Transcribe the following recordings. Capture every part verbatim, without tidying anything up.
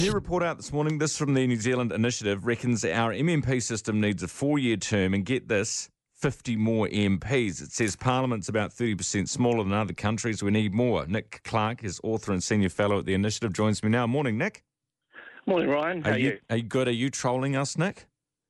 New report out this morning, this from the New Zealand Initiative, reckons our M M P system needs a four-year term and, get this, fifty more M Ps. It says Parliament's about thirty percent smaller than other countries. We need more. Nick Clark is author and senior fellow at the Initiative, joins me now. Morning, Nick. Morning, Ryan. How are are you, you? Are you good? Are you trolling us, Nick?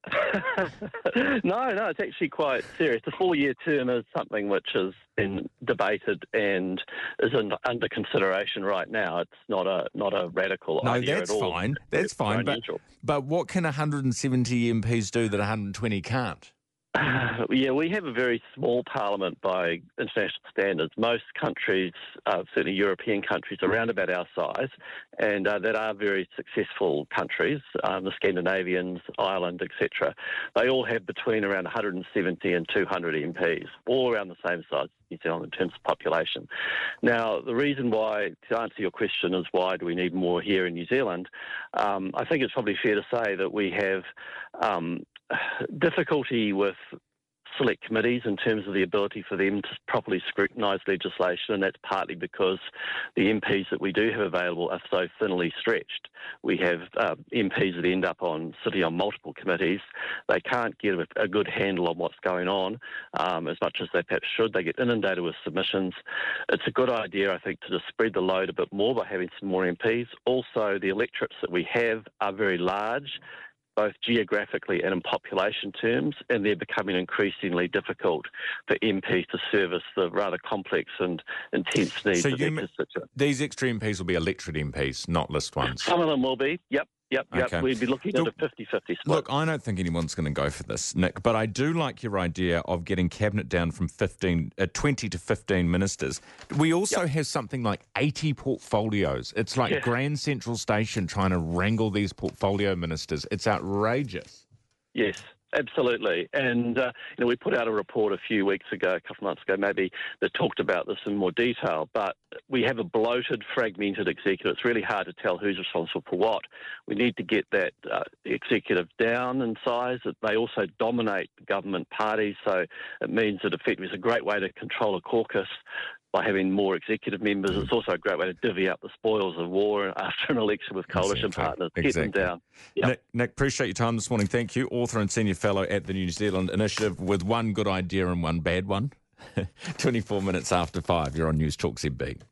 no, no, it's actually quite serious. The four-year term is something which has been debated and is in, under consideration right now. It's not a not a radical no, idea that's at all. fine. It's That's fine. But, but what can one hundred seventy M Ps do that one hundred twenty can't? Uh, yeah, we have a very small parliament by international standards. Most countries, uh, certainly European countries, around about our size, and uh, that are very successful countries, um, the Scandinavians, Ireland, et cetera. They all have between around one hundred seventy and two hundred M Ps, all around the same size as New Zealand in terms of population. Now, the reason why, to answer your question, is why do we need more here in New Zealand? Um, I think it's probably fair to say that we have um, difficulty with select committees in terms of the ability for them to properly scrutinise legislation, and that's partly because the M Ps that we do have available are so thinly stretched. We have uh, M Ps that end up on sitting on multiple committees. They can't get a, a good handle on what's going on um, as much as they perhaps should. They get inundated with submissions. It's a good idea, I think, to just spread the load a bit more by having some more M Ps. Also, the electorates that we have are very large, both geographically and in population terms, and they're becoming increasingly difficult for M Ps to service the rather complex and intense needs so of their you, constituents. These extra M Ps will be electorate M Ps, not list ones? Some of them will be, yep. Yep, yep. Okay. We'd be looking at a fifty-fifty split. Look, I don't think anyone's going to go for this, Nick, but I do like your idea of getting Cabinet down from fifteen, uh, twenty to fifteen ministers. We also yep. have something like eighty portfolios. It's like yeah. Grand Central Station trying to wrangle these portfolio ministers. It's outrageous. Yes. Absolutely. And, uh, you know, we put out a report a few weeks ago, a couple of months ago maybe, that talked about this in more detail. But we have a bloated, fragmented executive. It's really hard to tell who's responsible for what. We need to get that uh, executive down in size. They also dominate government parties, so it means that effectively it's a great way to control a caucus by having more executive members. It's also a great way to divvy up the spoils of war after an election with coalition exactly. partners, exactly. get them down. Yep. Nick, Nick, appreciate your time this morning. Thank you. Author and Senior Fellow at the New Zealand Initiative, with one good idea and one bad one. twenty-four minutes after five, you're on News Talk Z B.